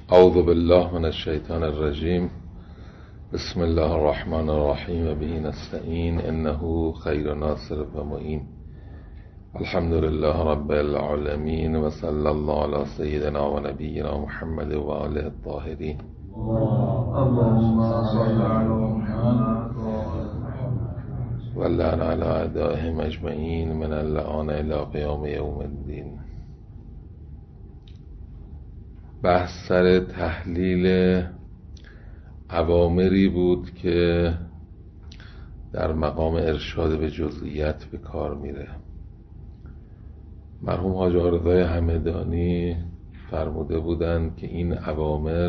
اعوذ بالله من الشیطان الرجیم. بسم الله الرحمن الرحیم و به نستعین انه خیر ناصر و معین. الحمد لله رب العالمین و صلی الله علی سیدنا و نبینا محمد و آله الطاهرین. اللهم صل علی محمد و لعن علی اعدائهم اجمعین من اللعان الی قیام یوم الدین. بحث سر تحلیل اوامری بود که در مقام ارشاد به جزئیات به کار میره. مرحوم حاج آرزای همدانی فرموده بودند که این اوامر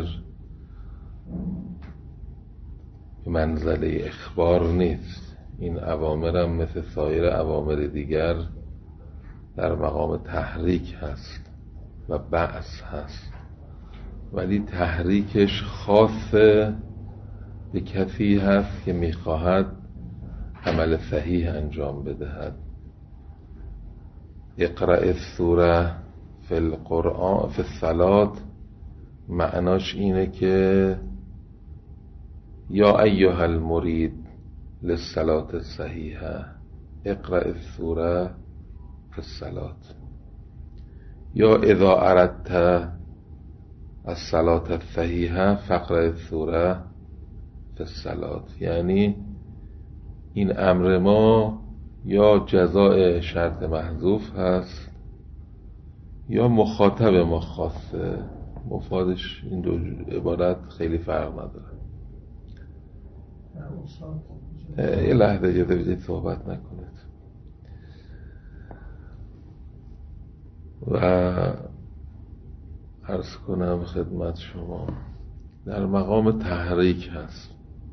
به منزله اخبار نیست. این اوامر هم مثل سایر اوامر دیگر در مقام تحریک هست و بعث هست، ولی تحریکش خاص به کسی هست که میخواهد عمل صحیح انجام بدهد. اقرأ السوره فی القرآن فی الصلاة معناش اینه که یا ایها المرید للصلاة الصحیحه اقرأ السوره فی الصلاة، یا اذا اردت الصلاة الصحیحه فاقرأ السوره فی الصلاة. یعنی این امر ما یا جزاء شرط محذوف هست یا مخاطب ما خاصه. مفادش این دو عبارت خیلی فرق نداره. یه لحظه اجازه بدید صحبت نکنید. و عرض کنم خدمت شما در مقام تحریک هست.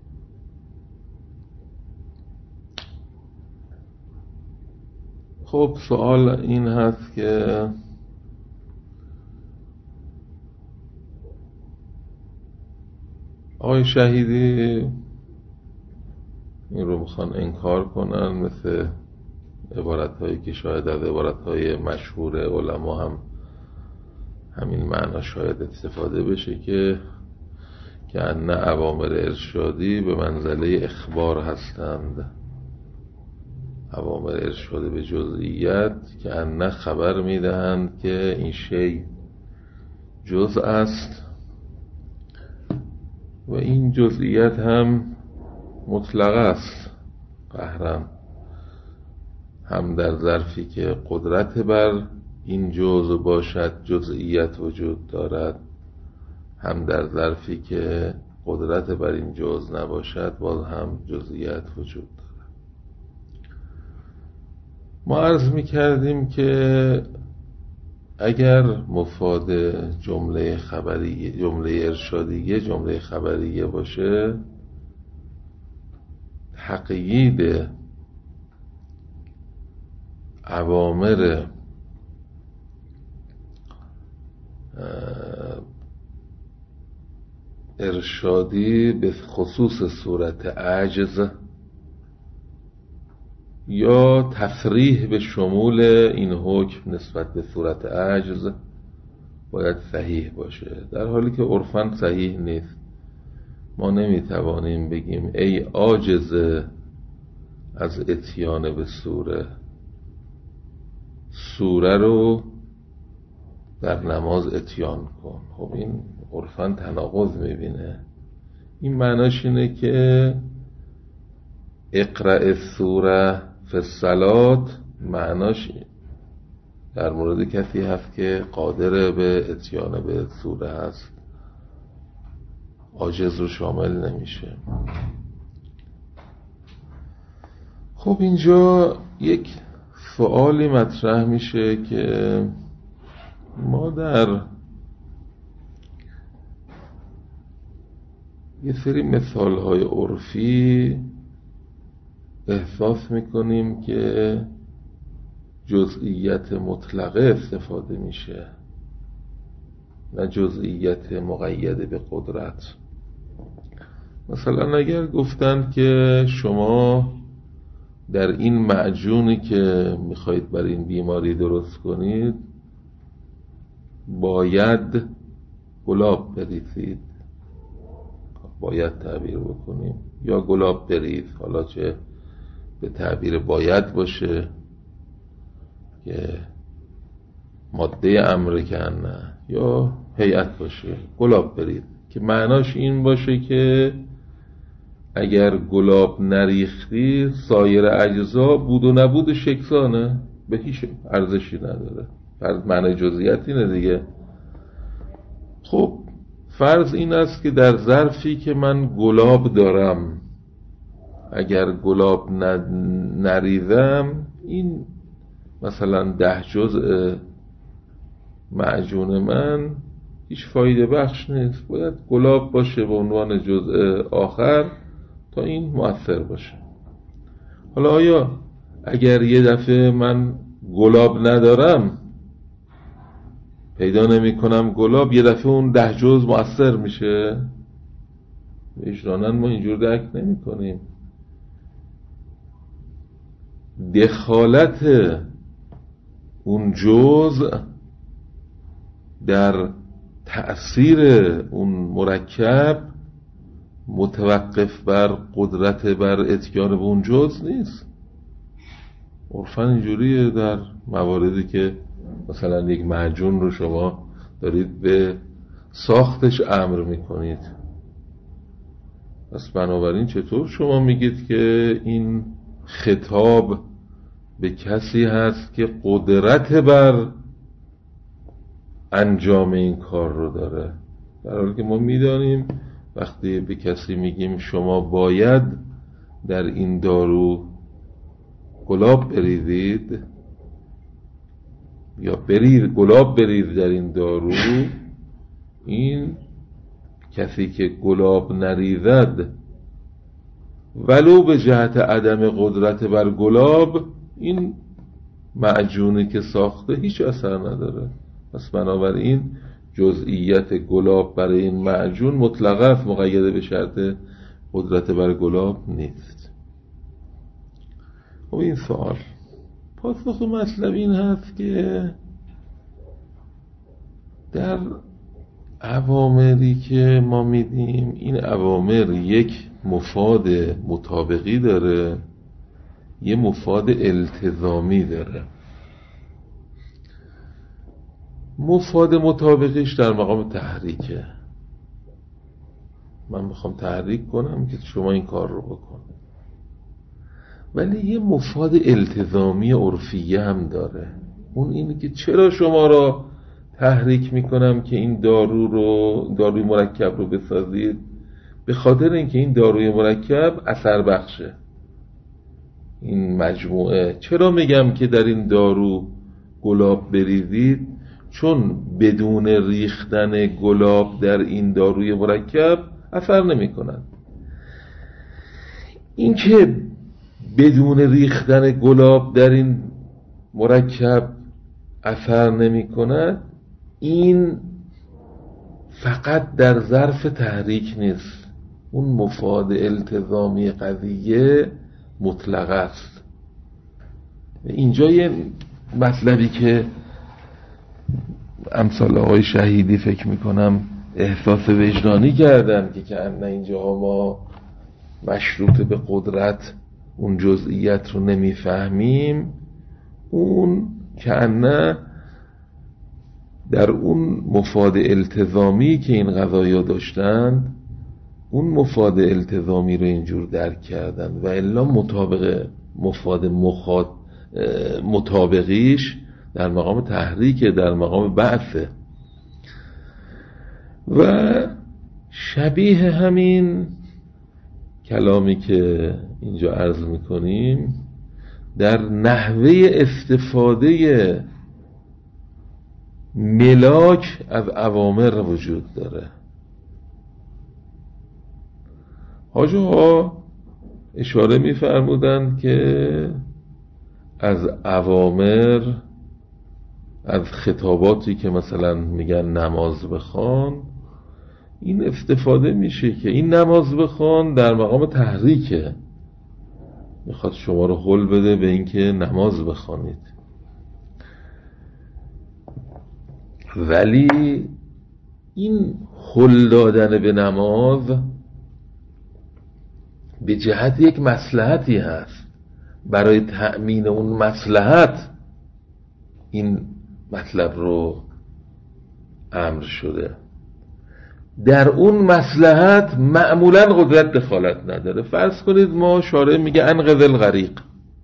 خب سوال این هست که آقای شهیدی این رو میخوان انکار کنن، مثل عبارتهایی که شاید از عبارتهای مشهور علما هم همین معنا شاید استفاده بشه که ان اوامر ارشادی به منزله اخبار هستند. اوامر ارشاد به جزئیات که ان خبر میدهند که این شی جزء است و این جزئیات هم مطلق است قهرن، هم در ظرفی که قدرت بر این جزء باشد جزئیات وجود دارد، هم در ظرفی که قدرت بر این جزء نباشد باز هم جزئیات وجود دارد. ما عرض می کردیم که اگر مفاد جمله خبریه، جمله ارشادیه، جمله خبریه باشه، تقیید اوامر ارشادی به خصوص صورت عجز یا تصریح به شمول این حکم نسبت به صورت عجز باید صحیح باشه، در حالی که عرفاً صحیح نیست. ما نمیتوانیم بگیم ای عاجز از اتیان به سوره رو در نماز اتیان کن. خب این عرفاً تناقض میبینه. این معناش اینه که اقرأ السوره فی الصلاة معناش در مورد کسی هست که قادر به اتیان به سوره هست، عاجز رو شامل نمیشه. خب اینجا یک سوالی مطرح میشه که ما در یه سری مثالهای عرفی احساس میکنیم که جزئیت مطلقه استفاده میشه نه جزئیت مقید به قدرت. مثلا اگر گفتن که شما در این معجونی که میخواید برای این بیماری درست کنید باید گلاب بریزید، باید تعبیر بکنیم، یا گلاب بریز، حالا چه به تعبیر باید باشه که ماده امر که نه، یا هیئت باشه گلاب بریز، که معناش این باشه که اگر گلاب نریختی سایر اجزا بود و نبودش یکسانه، به هیچ ارزشی نداره. فرض معنی جزئیات اینه دیگه. خب فرض این است که در ظرفی که من گلاب دارم، اگر گلاب نریزم، این مثلا 10 جزء معجون من هیچ فایده بخش نیست، باید گلاب باشه به عنوان جزء آخر تا این مؤثر باشه. حالا آیا اگر یه دفعه من گلاب ندارم، پیدا نمی کنم گلاب، یه دفعه اون 10 جزء مؤثر میشه؟ وجداناً ما اینجور درک نمی کنیم. دخالت اون جزء در تأثیر اون مرکب متوقف بر قدرت بر اتیان به اون جزء نیست. عرفاً اینجوریه در مواردی که مثلا یک معجون رو شما دارید به ساختش امر میکنید، پس بنابراین چطور شما میگید که این خطاب به کسی هست که قدرت بر انجام این کار رو داره، در حالی که ما میدانیم وقتی به کسی میگیم شما باید در این دارو گلاب بریزید یا گلاب بریز در این دارو، این کسی که گلاب نریزد ولو به جهت عدم قدرت بر گلاب، این معجونی که ساخته هیچ اثر نداره. پس بنابراین جزئیت گلاب برای این معجون مطلقاً مقید به شرط قدرت بر گلاب نیست. خب این سوال پاسخ مطلب این هست که در اوامری که ما میدیم، این اوامر یک مفاد مطابقی داره، یه مفاد التزامی داره. مفاد مطابقیش در مقام تحریکه، من میخوام تحریک کنم که شما این کار رو بکن، ولی یه مفاد التزامی عرفیه هم داره. اون اینه که چرا شما را تحریک میکنم که این داروی مرکب رو بسازید؟ به خاطر اینکه این داروی مرکب اثر بخشه. این مجموعه چرا میگم که در این دارو گلاب بریزید؟ چون بدون ریختن گلاب در این داروی مرکب اثر نمی کند. این که بدون ریختن گلاب در این مرکب اثر نمی کند، این فقط در ظرف تحریک نیست، اون مفاد التزامی قضیه مطلق است. اینجا یه مطلبی که امثال آقای شهیدی فکر میکنم احساس وجدانی کردن که کأن اینجا ما مشروط به قدرت اون جزئیت رو نمیفهمیم، اون کأن در اون مفاد التزامی که این قضایا داشتند، اون مفاد التزامی رو اینجور درک کردن و الا مطابق مفاد مطابقیش در مقام تحریک، در مقام بعثه. و شبیه همین کلامی که اینجا عرض میکنیم در نحوه استفاده ملاک از اوامر وجود داره. حاجی ها اشاره می‌فرمودند که از اوامر، از خطاباتی که مثلا میگن نماز بخوان، این استفاده میشه که این نماز بخوان در مقام تحریکه، میخواد شما رو هل بده به اینکه نماز بخوانید. ولی این هل دادن به نماز به جهت یک مصلحتی هست. برای تأمین اون مصلحت این مطلب رو امر شده. در اون مصلحت معمولا قدرت دخالت نداره. فرض کنید ما شارع میگه انقذ الغریق.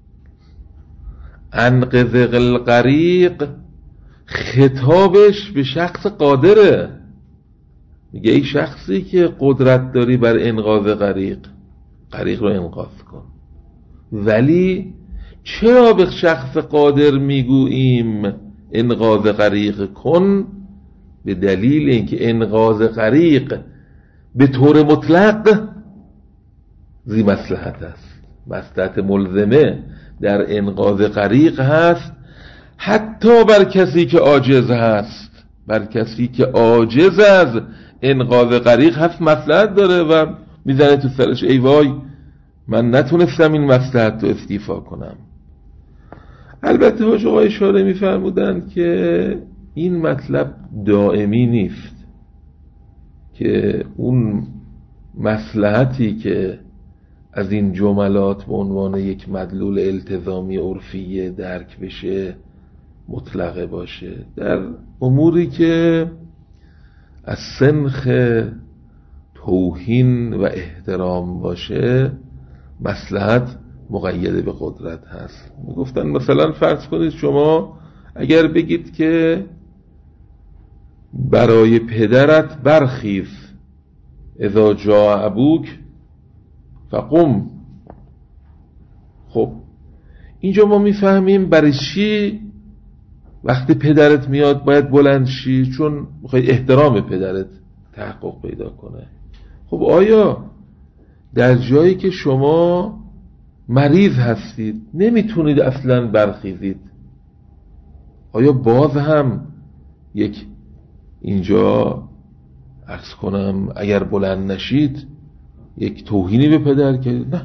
انقذ الغریق خطابش به شخص قادره، میگه ای شخصی که قدرت داری بر انقاذ غریق رو انقاذ کن. ولی چرا به شخص قادر میگوییم انقاذ غریق کن؟ به دلیل اینکه انقاذ غریق به طور مطلق ذی مصلحت است. مصلحت ملزمه در انقاذ غریق هست، حتی بر کسی که عاجز هست. بر کسی که عاجز از انقاذ غریق هست مصلحت داره و میزنه تو سرش ای وای من نتونستم این مصلحت رو استیفا کنم. البته حاج آقای اشاره میفرمودن که این مطلب دائمی نیست، که اون مصلحتی که از این جملات به عنوان یک مدلول التزامی عرفی درک بشه مطلقه باشه. در اموری که از سنخ توهین و احترام باشه مصلحت مقید به قدرت هست. میگفتن مثلا فرض کنید شما اگر بگید که برای پدرت برخیز اذا جاء ابوک فقم، خب اینجا ما میفهمیم برای چی وقتی پدرت میاد باید بلند شی، چون میخوای احترام پدرت تحقق پیدا کنه. خب آیا در جایی که شما مریض هستید نمیتونید اصلا برخیزید، آیا باز هم یک اینجا عرض کنم اگر بلند نشید یک توهینی به پدر که نه؟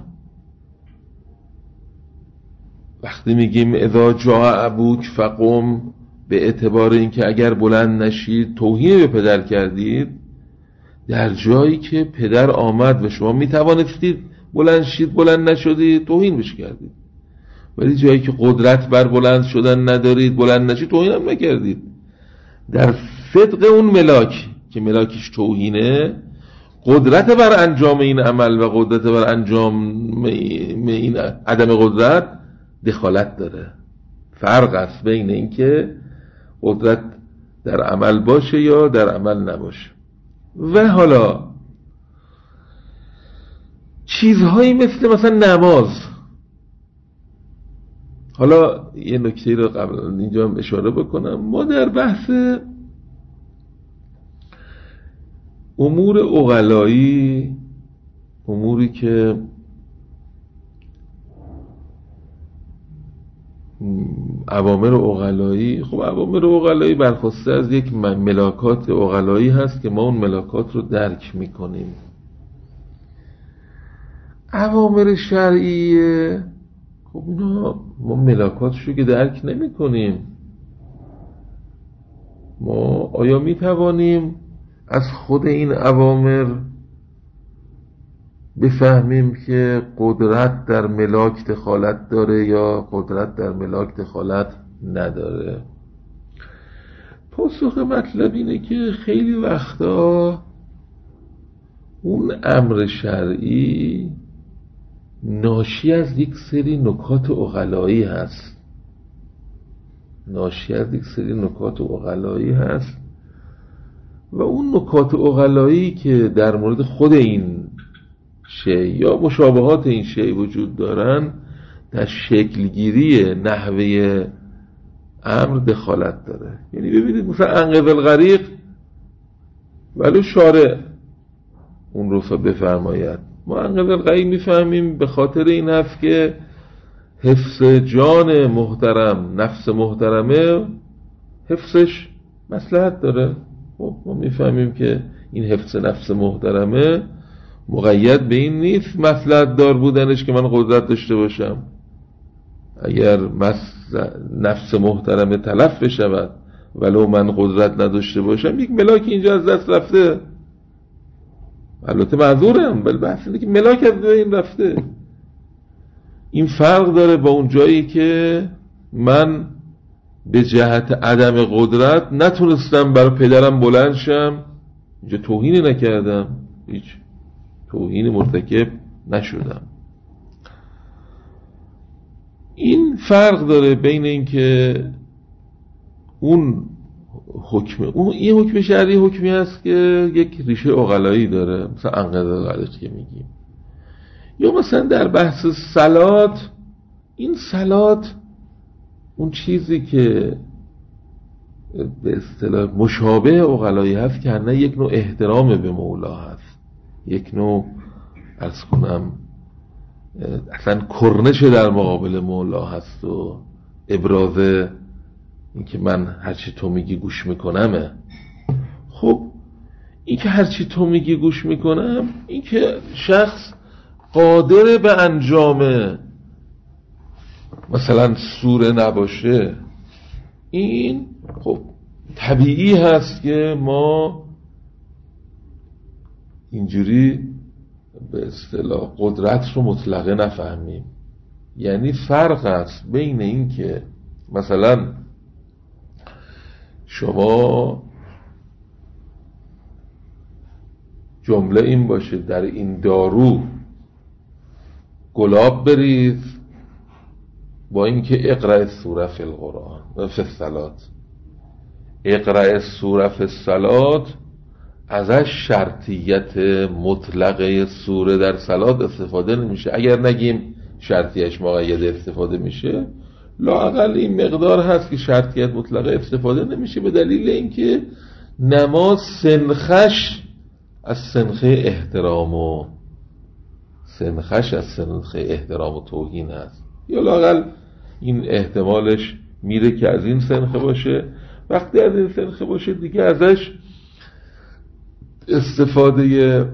وقتی میگیم اذا جاء ابوک فقم به اعتبار اینکه اگر بلند نشید توهینی به پدر کردید، در جایی که پدر آمد و شما میتوانستید بلند شید بلند نشدید توهین بش کردید. ولی جایی که قدرت بر بلند شدن ندارید بلند نشید توهین هم نکردید. در صدق اون ملاک که ملاکش توهینه، قدرت بر انجام این عمل و قدرت بر انجام این عدم قدرت دخالت داره. فرق است بین این که قدرت در عمل باشه یا در عمل نباشه. و حالا چیزهایی مثل نماز، حالا یه نکته رو قبل اینجا هم اشاره بکنم. ما در بحث امور عقلایی، اموری که اوامر عقلایی، خب اوامر عقلایی برخواسته از یک ملاکات عقلایی هست که ما اون ملاکات رو درک میکنیم. اوامر شرعیه خب اینا ما ملاکاتشو که درک نمی کنیم. ما آیا می توانیم از خود این اوامر بفهمیم که قدرت در ملاک دخالت داره یا قدرت در ملاک دخالت نداره؟ پاسخ مطلب اینه که خیلی وقتا اون امر شرعی ناشی از یک سری نکات عقلایی هست، و اون نکات عقلایی که در مورد خود این شیء یا مشابهات این شیء وجود دارن در شکلگیری نحوه امر دخالت داره. یعنی ببینید مثلا انقذ الغریق ولی شارع اون رو بفرماید، ما انقذ الغریق میفهمیم به خاطر این هست که حفظ جان محترم، نفس محترمه، حفظش مصلحت داره. خب ما میفهمیم که این حفظ نفس محترمه مقید به این نیست مصلحت دار بودنش که من قدرت داشته باشم. اگر نفس محترمه تلف بشود ولو من قدرت نداشته باشم، یک ملاک اینجا از دست رفته. البته معذورم، ولی بحث اینه که ملاک از بین رفته. این فرق داره با اون جایی که من به جهت عدم قدرت نتونستم برای پدرم بلند شم. اینجا توهینی نکردم، هیچ توهینی مرتکب نشدم. این فرق داره بین این که اون یه حکم شرعی حکمی هست که یک ریشه عقلایی داره، مثلا انقضا قلق که میگیم، یا مثلا در بحث صلات، این صلات اون چیزی که به اصطلاح مشابه عقلایی هست که نه یک نوع احترام به مولا هست، یک نوع عرض کنم اصلا کرنش در مقابل مولا هست و ابراز این که من هرچی تو میگی گوش میکنمه. خب این که هرچی تو میگی گوش میکنم، این که شخص قادر به انجام مثلا سوره نباشه، این خب طبیعی هست که ما اینجوری به اصطلاح قدرت رو مطلقه نفهمیم. یعنی فرق است بین این که مثلا شما جمله این باشه در این دارو گلاب بریز، با اینکه اقرأ سوره فی القرآن فی الصلات، اقرأ سوره فی الصلات ازش شرطیت مطلقه سوره در صلات استفاده نمیشه. اگر نگیم شرطیش مقید استفاده میشه، لااقل این مقدار هست که شرطیت مطلقه استفاده نمیشه، به دلیل اینکه نماز سنخش از سنخه احترام و توهین هست، یا لااقل این احتمالش میره که از این سنخه باشه. وقتی از این سنخه باشه دیگه ازش استفاده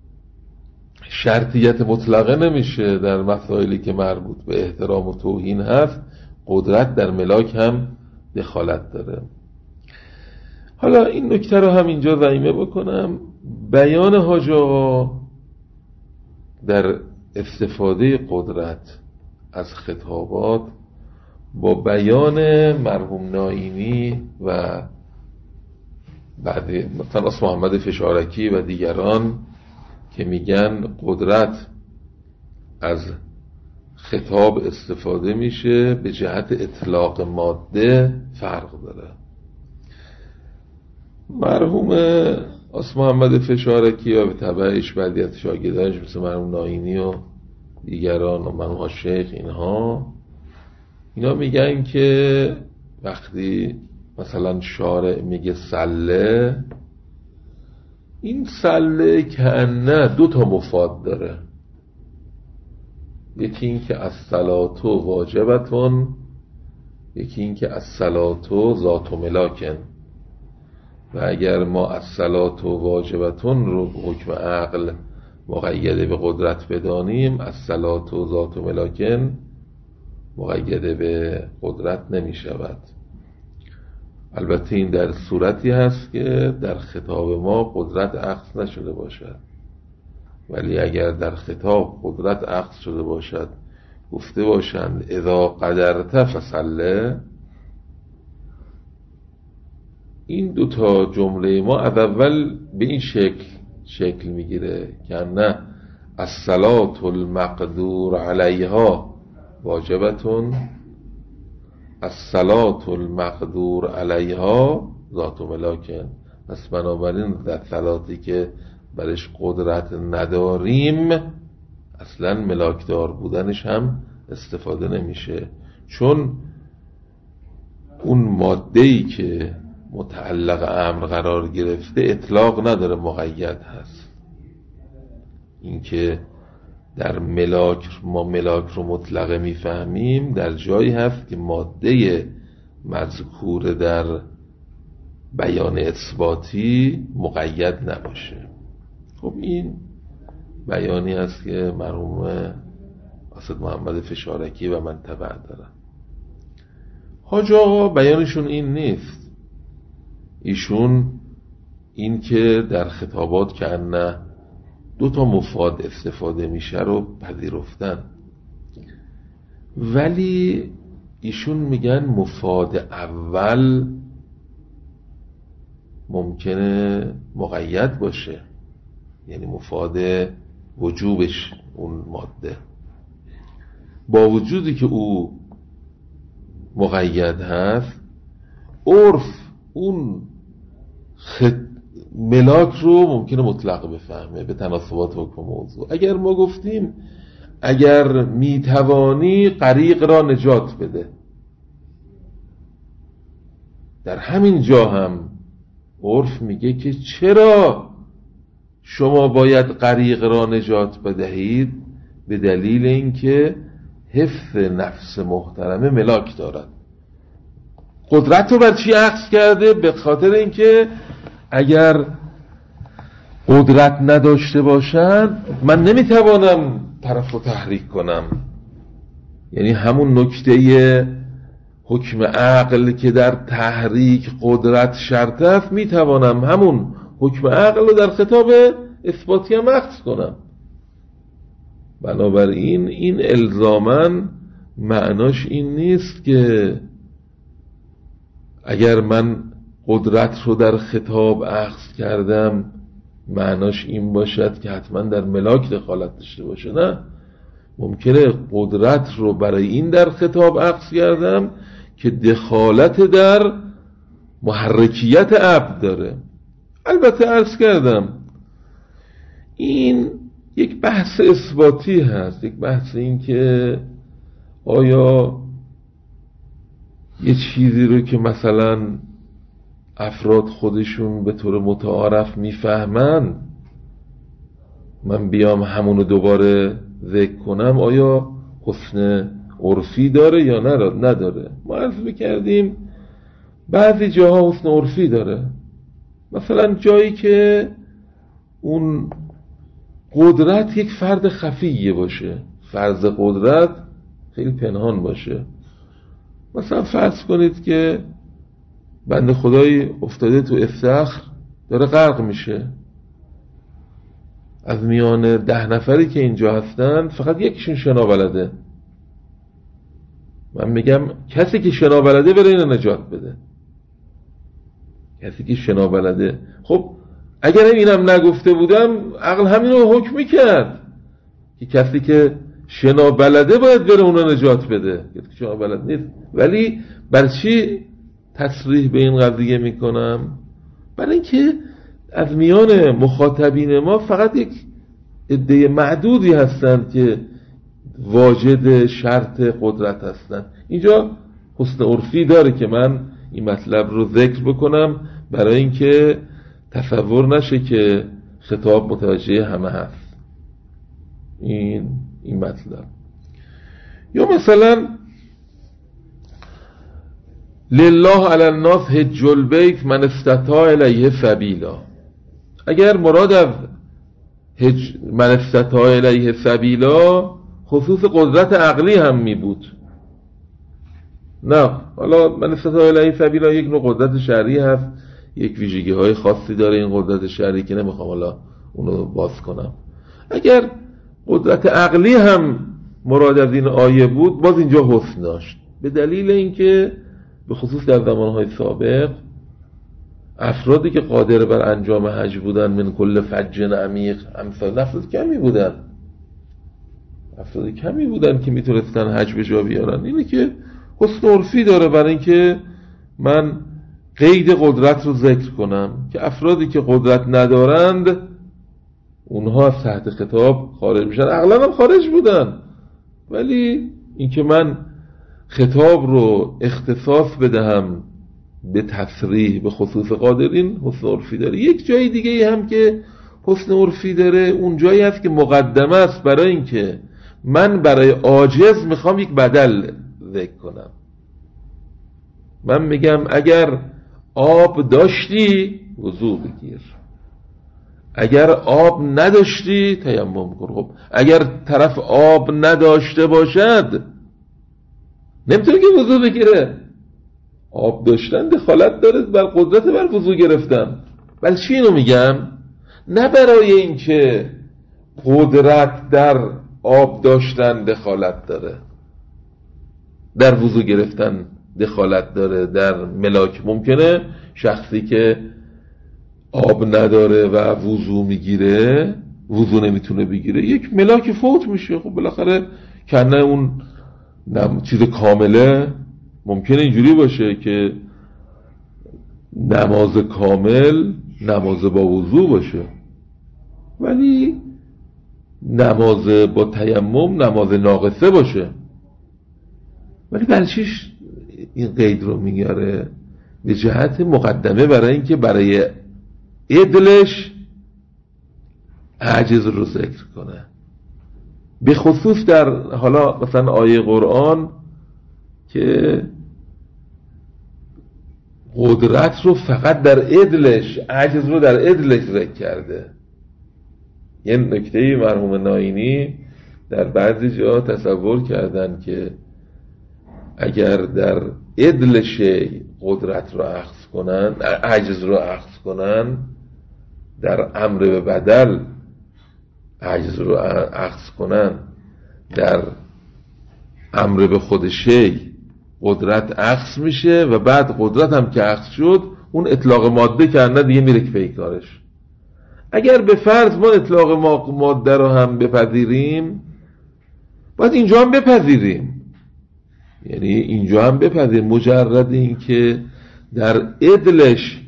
شرطیت مطلقه نمیشه در مسائلی که مربوط به احترام و توهین هست. قدرت در ملاک هم دخالت داره. حالا این نکته رو هم اینجا ضمیمه بکنم. بیان حاج آقا در استفاده قدرت از خطابات با بیان مرحوم نائینی و بعد مثلا اس محمد فشارکی و دیگران که میگن قدرت از خطاب استفاده میشه به جهت اطلاق ماده فرق داره. مرحوم اس محمد فشارکی و به تبعش بعضی از شاگردانش مثل مرحوم نائینی و دیگران و مرحوم شیخ اینا میگن که وقتی مثلا شارع میگه سله، این سله کأنه دو تا مفاد داره. یکی این که الصلاة واجبتون، یکی این که الصلاة ذات ملاکن. و اگر ما الصلاة واجبتون رو حکم عقل مقیده به قدرت بدانیم، الصلاة ذات ملاکن مقیده به قدرت نمی شود. البته این در صورتی هست که در خطاب ما قدرت اخذ نشده باشد، ولی اگر در خطاب قدرت اخذ شده باشد، گفته باشند اذا قدرت فصله، این دوتا جمله ما از اول به این شکل میگیره که نه الصلاة المقدور علیها واجبتون، الصلاة المقدور علیها ذات ملاکن. پس بنابراین در صلاتی که برش قدرت نداریم اصلا ملاکدار بودنش هم استفاده نمیشه، چون اون ماده‌ای که متعلق امر قرار گرفته اطلاق نداره، مقید هست. این که در ما ملاک رو مطلقه میفهمیم در جایی هست که ماده مذکور در بیان اثباتی مقید نباشه. خب این بیانی هست که مرحوم اسد محمد فشارکی و من تبع دارم. حاج آقا بیانشون این نیست. ایشون این که در خطابات که نه 2 مفاد استفاده میشه رو پذیرفتن، ولی ایشون میگن مفاد اول ممکنه مقید باشه، یعنی مفاد وجوبش اون ماده، با وجودی که او مقید هست، عرف اون ملاک رو ممکنه مطلق بفهمه به تناسبات حکم موضوع. اگر ما گفتیم اگر میتوانی غریق را نجات بده، در همین جا هم عرف میگه که چرا شما باید غریق را نجات بدهید؟ به دلیل اینکه حفظ نفس محترمه ملاک دارد. قدرت رو بر چی عکس کرده؟ به خاطر اینکه اگر قدرت نداشته باشند من نمیتوانم طرف رو تحریک کنم. یعنی همون نکته حکم عقل که در تحریک قدرت شرط است، میتوانم همون حکم عقل رو در خطاب اثباتی هم عکس کنم. بنابراین این الزاماً معناش این نیست که اگر من قدرت رو در خطاب عکس کردم معناش این باشد که حتما در ملاک دخالت داشته باشه. نه، ممکنه قدرت رو برای این در خطاب عکس کردم که دخالت در محرکیت عبد داره. البته عرض کردم این یک بحث اثباتی هست، یک بحث این که آیا یه چیزی رو که مثلا افراد خودشون به طور متعارف میفهمن من بیام همونو دوباره ذکر کنم، آیا حسن عرفی داره یا نداره؟ ما عرض میکردیم بعضی جاها حسن عرفی داره، مثلا جایی که اون قدرت یک فرد خفیه باشه، فرض قدرت خیلی پنهان باشه. مثلا فرض کنید که بنده خدایی افتاده تو استخر داره غرق میشه، از میان 10 نفری که اینجا هستن فقط یکیشون شنا بلده. من میگم کسی که شنا بلده بره اینو نجات بده، کسی که شنا بلده. خب اگر اینم نگفته بودم عقل همینو حکم میکرد که کسی که شنا بلده باید بره اونو نجات بده، کسی که شنا بلد نیست. ولی بر چی تصریح به این قضیه میکنم؟ برای اینکه از میان مخاطبین ما فقط یک عده معدودی هستند که واجد شرط قدرت هستند. اینجا حسن عرفی داره که من این مطلب رو ذکر بکنم برای اینکه تصور نشه که خطاب متوجه همه هست این مطلب. یا مثلا لله علی الناس حج البیت من استطاع الیه سبیلا. اگر مراد از من استطاع الیه سبیلا خصوص قدرت عقلی هم می بود، نه، حالا من استطاع الیه سبیلا یک نوع قدرت شرعی هست، یک ویژگی های خاصی داره این قدرت شرعی که نمیخوام حالا اونو باز کنم. اگر قدرت عقلی هم مراد از این آیه بود باز اینجا حسن داشت، به دلیل اینکه به خصوص در زمانهای سابق افرادی که قادر بر انجام حج بودن من کل فج عمیق امثال افراد کمی بودن که میتونستن حج به جا بیارن. اینه که حسن عرفی داره برای اینکه من قید قدرت رو ذکر کنم که افرادی که قدرت ندارند اونها از تحت خطاب خارج میشن. اغلب هم خارج بودن، ولی اینکه من خطاب رو اختصاص بدهم به تصریح به خصوص قادرین حسن عرفی داره. یک جای دیگه هم که حسن عرفی داره اون جایی هست که مقدمه است برای اینکه من برای عاجز میخوام یک بدل ذکر کنم. من میگم اگر آب داشتی وضو بگیر، اگر آب نداشتی تیمم کن. خب اگر طرف آب نداشته باشد نمیتونه که وضو بگیره. آب داشتن دخالت داره بر قدرت بر وضو گرفتن. ولی چی اینو میگم؟ نه برای اینکه قدرت در آب داشتن دخالت داره، در وضو گرفتن دخالت داره، در ملاک. ممکنه شخصی که آب نداره و وضو میگیره، وضو نمیتونه بگیره، یک ملاک فوت میشه. خب بالاخره کنه اون چیز کامله. ممکنه اینجوری باشه که نماز کامل نماز با وضو باشه، ولی نماز با تیمم نماز ناقصه باشه. ولی برای چیش این قید رو میگاره؟ به جهت مقدمه برای اینکه برای عدلش عجز رو ذکر کنه. به خصوص در حالا مثلا آیه قرآن که قدرت رو فقط در عدلش، عجز رو در عدلش ذکر کرده. یه نکته مرحوم ناینی در بعضی جا تصور کردن که اگر در عدل شیء قدرت رو اخذ کنن، عجز رو اخذ کنن، در امر به بدل عجز رو اخذ کنن، در امر به خود شیء قدرت اخذ میشه و بعد قدرت هم که اخذ شد اون اطلاق ماده کرده دیگه میره که پیکارش. اگر به فرض ما اطلاق ماده رو هم بپذیریم، باید اینجا هم بپذیریم. یعنی اینجا هم بپذیریم مجرد این که در عدلش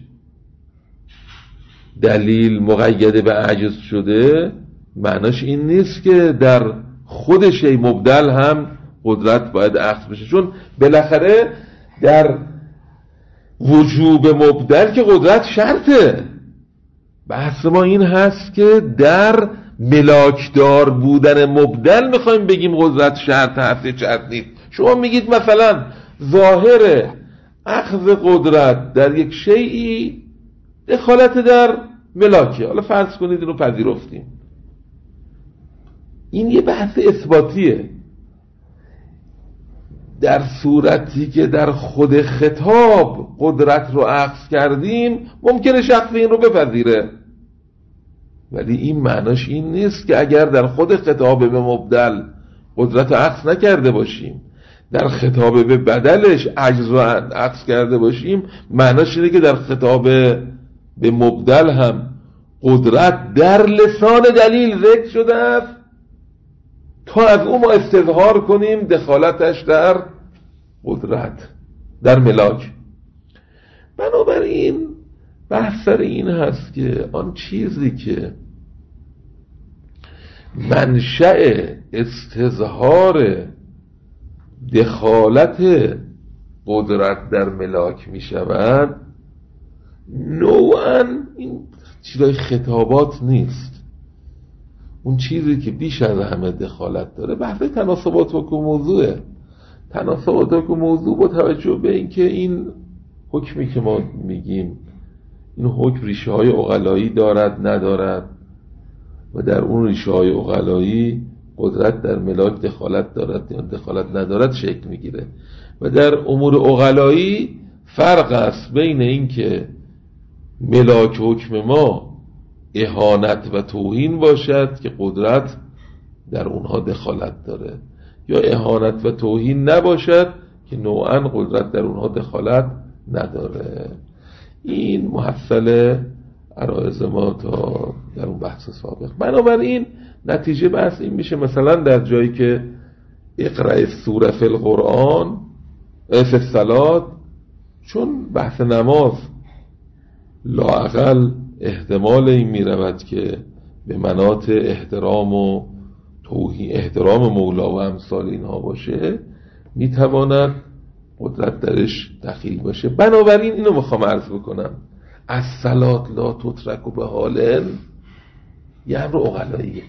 دلیل مقید به عجز شده، معناش این نیست که در خود شیء مبدل هم قدرت باید اخذ بشه. چون بالاخره در وجوب مبدل که قدرت شرطه. بحث ما این هست که در ملاکدار بودن مبدل میخوایم بگیم قدرت شرط هست، شرط نیست. شما میگید مثلا ظاهر اخذ قدرت در یک شیئی دخالت در ملاکه، حالا فرض کنید اینو پذیرفتیم، این یه بحث اثباتیه. در صورتی که در خود خطاب قدرت رو اخذ کردیم ممکنه شخص این رو بپذیره، ولی این معناش این نیست که اگر در خود خطاب به مبدل قدرت رو اخذ نکرده باشیم، در خطاب به بدلش عجز رو اخذ کرده باشیم، معناش اینه که در خطاب به مبدل هم قدرت در لسان دلیل ذکر شده است تا از اون ما استظهار کنیم دخالتش در قدرت، در ملاک. بنابراین بحث سر این هست که آن چیزی که منشأ استظهار دخالت قدرت در ملاک می شود، نوعاً این چیزای خطابات نیست. اون چیزی که بیش از همه دخالت داره بحث تناسبات و موضوعه. تناسبات و موضوع با توجه به اینکه این حکمی که ما میگیم، این حکم ریشه های عقلایی دارد ندارد و در اون ریشه های عقلایی قدرت در ملاک دخالت دارد یا دخالت ندارد شکل میگیره. و در امور عقلایی فرق است بین اینکه ملاک حکم ما اهانت و توهین باشد که قدرت در اونها دخالت داره، یا اهانت و توهین نباشد که نوعاً قدرت در اونها دخالت نداره. این محصل عرایض ما تا در اون بحث سابق. بنابراین نتیجه بحث این میشه مثلا در جایی که اقرأ سوره فی القرآن فی الصلاة، چون بحث نماز لااقل احتمال این میرود که به مناط احترام و توهین، احترام مولا و امثال اینها باشه، میتواند قدرت درش دخیل باشه. بنابراین اینو میخوام عرض بکنم، از صلات لا تترک به حال یه امر عقلاییه.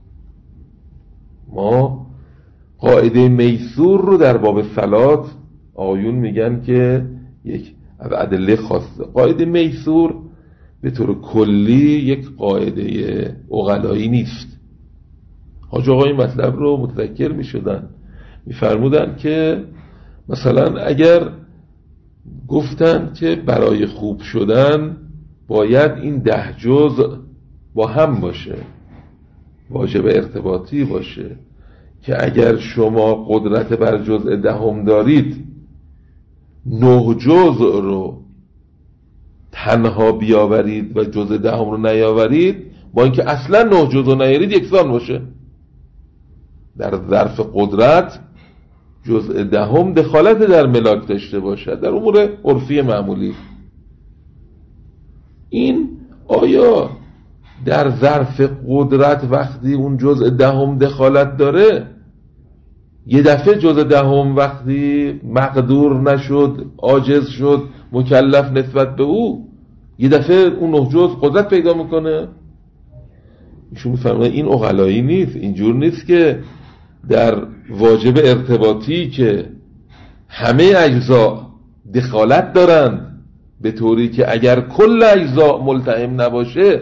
ما قاعده میسور رو در باب صلات آیون میگن که یک از ادله خاصه. قاعده میسور به طور کلی یک قاعده عقلایی نیست. حاج آقا این مطلب رو متذکر میشدن، میفرمودن که مثلا اگر گفتن که برای خوب شدن باید این 10 جزء با هم باشه، واجب ارتباطی باشه، که اگر شما قدرت بر جزء 10 دارید 9 جزء رو تنها بیاورید و جزء 10 رو نیاورید، با اینکه اصلا 9 جزء رو نیارید یکسان باشه. در ظرف قدرت جزء 10 دخالت در ملاک داشته باشد در امور عرفی معمولی. این آیا در ظرف قدرت وقتی اون جزء 10 دخالت داره، یه دفعه جزء 10 وقتی مقدور نشد، عاجز شد، مکلف نسبت به او، یه دفعه اون 9 جزء قدرت پیدا میکنه؟ ایشون میفرماید این عقلایی نیست. اینجور نیست که در واجب ارتباطی که همه اجزا دخالت دارند به طوری که اگر کل اجزا ملتئم نباشه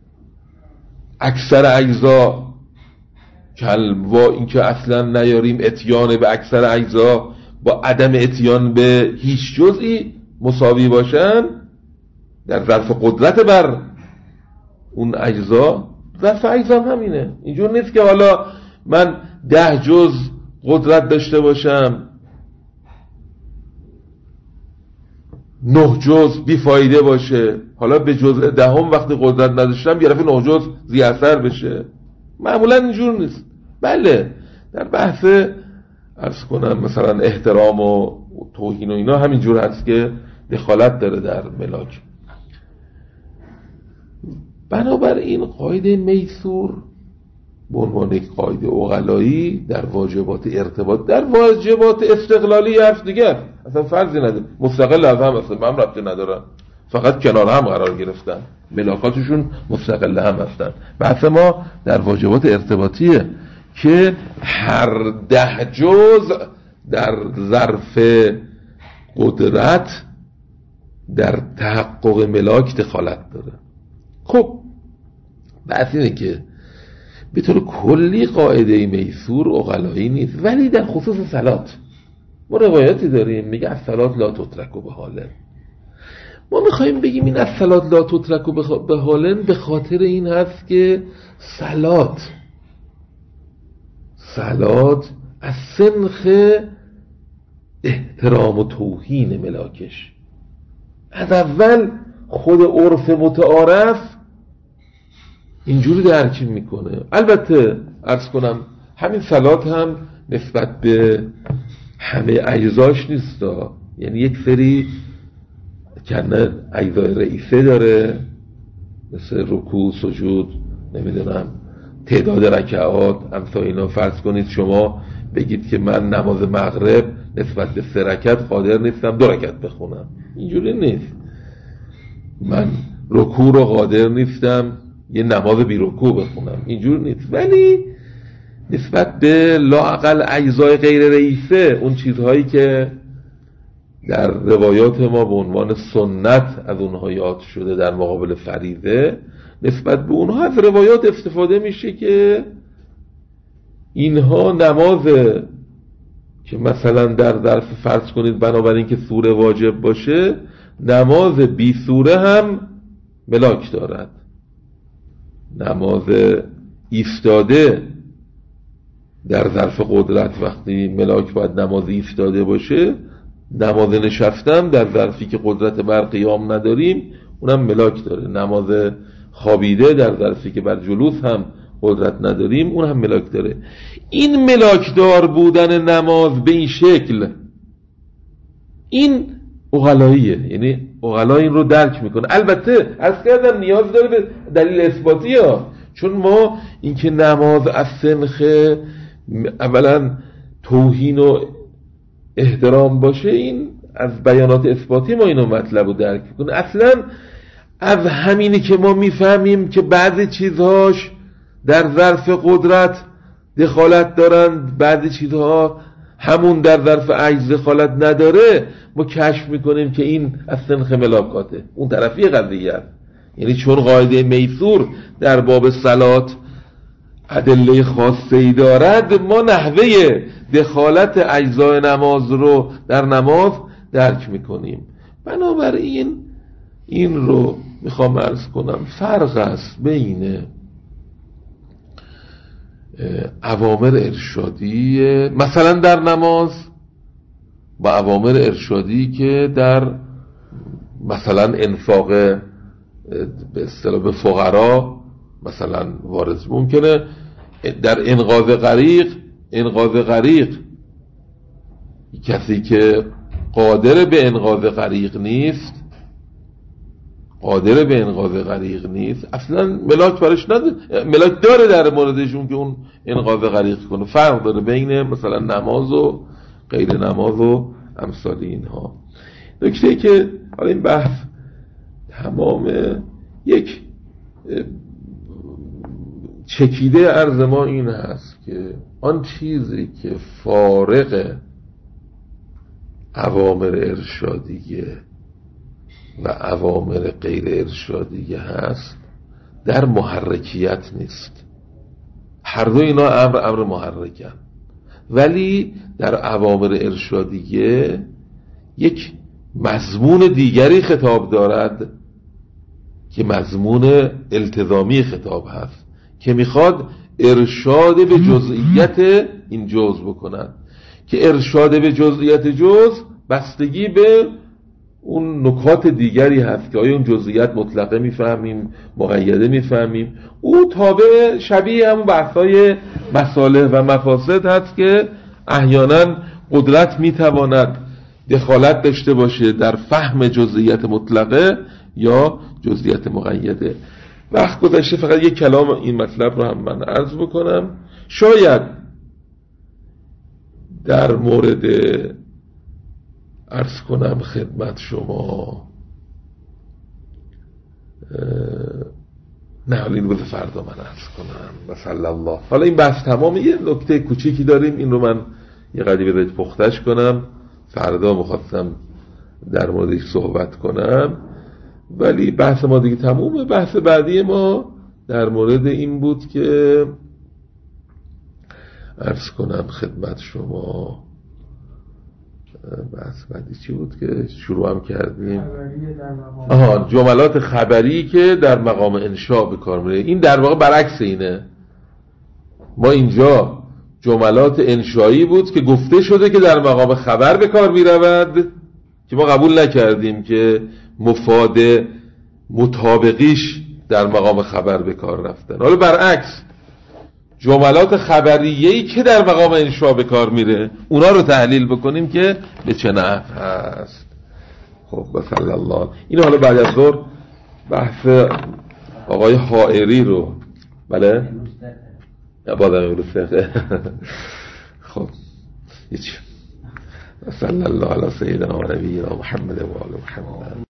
اکثر اجزا با اینکه اصلا نیاریم اتیان به اکثر اجزا با عدم اتیان به هیچ جزئی مساوی باشن، در ظرف قدرت بر اون اجزا ظرف اجزا همینه. اینجور نیست که حالا من 10 جزء قدرت داشته باشم 9 جزء بی فایده باشه، حالا به جزء 10 وقتی قدرت نداشتم یه دفعه 9 جزء ذی اثر بشه. معمولا اینجور نیست. بله در بحث عرض کنم مثلا احترام و توهین و اینا همینجور هست که دخالت داره در ملاک. بنابراین قاعده میسور به عنوان یک قاعده عقلایی در واجبات ارتباط، در واجبات استقلالی حرف دیگه اصلا فرضی نداره، مستقل از هم هستن، هم ربطی ندارن، فقط کنار هم قرار گرفتن، ملاکاتشون مستقل هم هستن. بحث ما در واجبات ارتباطیه که هر 10 جزء در ظرف قدرت در تحقق ملاک دخالت داره. خب بحث اینه که به طور کلی قاعده میسور عقلایی نیست، ولی در خصوص صلات ما روایاتی داریم میگه الصلات لا تترک به حالن. ما میخوایم بگیم این الصلات لا تترک به حالن به خاطر این هست که صلات از سنخ احترام و توهین ملاکش. از اول خود عرف متعارف اینجوری درک میکنه. البته عرض کنم همین صلات هم نسبت به همه اجزاش نیستا، یعنی یک سری کنه اجزای رئیسه داره مثل رکوع، سجود، نمیدونم تعداد رکعات، امثال اینا. فرض کنید شما بگید که من نماز مغرب نسبت به 3 رکعت قادر نیستم 2 رکعت بخونم، اینجوری نیست. من رکوع رو قادر نیستم یه نماز بی رکوع بخونم، اینجور نیست. ولی نسبت به لااقل اجزای غیر رئیسه، اون چیزهایی که در روایات ما به عنوان سنت از اونها یاد شده در مقابل فریضه، نسبت به اونها از روایات استفاده میشه که اینها نماز که مثلا در ظرف فرض کنید بنابراین که سوره واجب باشه، نماز بی سوره هم ملاک دارد. نماز ایستاده در ظرف قدرت وقتی ملاک باید نماز ایستاده باشه، نماز نشستم در ظرفی که قدرت بر قیام نداریم اونم ملاک داره. نماز خوابیده در ظرفی که بر جلوس هم قدرت نداریم اون هم ملاک داره. این ملاکدار بودن نماز به این شکل، این عقلاییه، یعنی عقلا این رو درک میکنه. البته از کردم نیاز داره به دلیل اثباتی ها، چون ما اینکه نماز از سنخ اولا توهین و احترام باشه، این از بیانات اثباتی ما اینو مطلب رو درک میکنه. اصلا از همینی که ما میفهمیم که بعضی چیزهاش در ظرف قدرت دخالت دارن، بعضی چیزها همون در ظرف عجز دخالت نداره، ما کشف میکنیم که این از سنخ ملاکاته، اون طرفی قضیه است. یعنی چون قاعده میسور در باب صلات ادله خاصه‌ای دارد، ما نحوه دخالت اجزای نماز رو در نماز درک میکنیم. بنابراین این رو میخوام عرض کنم فرق است بین اوامر ارشادی مثلا در نماز با اوامر ارشادی که در مثلا انفاق به اصطلاح به فقرا مثلا وارد. ممکنه در انقاذ غریق کسی که قادر به انقاذ غریق نیست اصلا ملاک برش نداره، ملاک داره در موردشون که اون انقاذ غریق کنه. فرق داره بین مثلا نماز و غیر نماز و امثال اینها. نکته که حالا این بحث تمام یک چکیده عرض ما این هست که آن چیزی که فارق اوامر ارشادیه و اوامر غیر ارشادیه هست در محرکیت نیست. هر دو اینا امر محرکن، ولی در اوامر ارشادیه یک مضمون دیگری خطاب دارد که مضمون التزامی خطاب هست که میخواد ارشاد به جزئیت این جزء بکنن، که ارشاد به جزئیت جزء بستگی به اون نکات دیگری هست که آیا اون جزئیات مطلقه میفهمیم مقیده میفهمیم. او تابع شبیه همون بحثای مصالح و مفاسد هست که احیانا قدرت میتواند دخالت داشته باشه در فهم جزئیات مطلقه یا جزئیات مقیده. وقت گذشته فقط یک کلام این مطلب رو هم من عرض بکنم. شاید در مورد عرض کنم خدمت شما نه حالا این روز فردا من عرض کنم مثلا الله. حالا این بحث تمام. یه نکته کوچیکی داریم، این رو من یه قدری بذارید پختش کنم، فردا مخواستم در موردش صحبت کنم، ولی بحث ما دیگه تمومه. بحث بعدی ما در مورد این بود که عرض کنم خدمت شما بحث بعدی چی بود که شروع هم کردیم؟ جملات خبری که در مقام انشاء به کار میره. این در واقع برعکس اینه. ما اینجا جملات انشایی بود که گفته شده که در مقام خبر به کار میرود که ما قبول نکردیم که مفاد مطابقیش در مقام خبر به کار رفتن. حالا برعکس جملات خبریه‌ای که در مقام انشاء به کار میره اونا رو تحلیل بکنیم که به چه نحو هست. خب بسم الله. این حالا بعد از ظهر بحث آقای حائری رو بله بعد امروز خب هیچ. صلی الله علی سیدنا و نبینا محمد و آل محمد.